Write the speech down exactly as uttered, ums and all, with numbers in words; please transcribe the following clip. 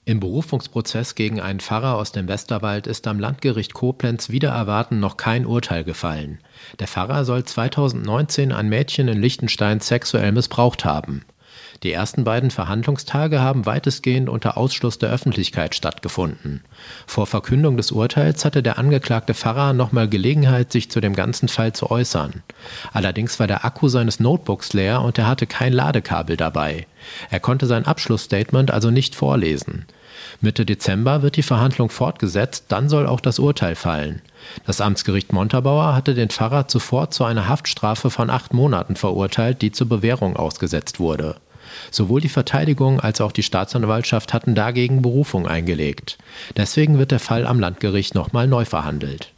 Im Berufungsprozess gegen einen Pfarrer aus dem Westerwald ist am Landgericht Koblenz wider Erwarten noch kein Urteil gefallen. Der Pfarrer soll zweitausendneunzehn ein Mädchen in Liechtenstein sexuell missbraucht haben. Die ersten beiden Verhandlungstage haben weitestgehend unter Ausschluss der Öffentlichkeit stattgefunden. Vor Verkündung des Urteils hatte der angeklagte Pfarrer nochmal Gelegenheit, sich zu dem ganzen Fall zu äußern. Allerdings war der Akku seines Notebooks leer und er hatte kein Ladekabel dabei. Er konnte sein Abschlussstatement also nicht vorlesen. Mitte Dezember wird die Verhandlung fortgesetzt, dann soll auch das Urteil fallen. Das Amtsgericht Montabaur hatte den Pfarrer zuvor zu einer Haftstrafe von acht Monaten verurteilt, die zur Bewährung ausgesetzt wurde. Sowohl die Verteidigung als auch die Staatsanwaltschaft hatten dagegen Berufung eingelegt. Deswegen wird der Fall am Landgericht nochmal neu verhandelt.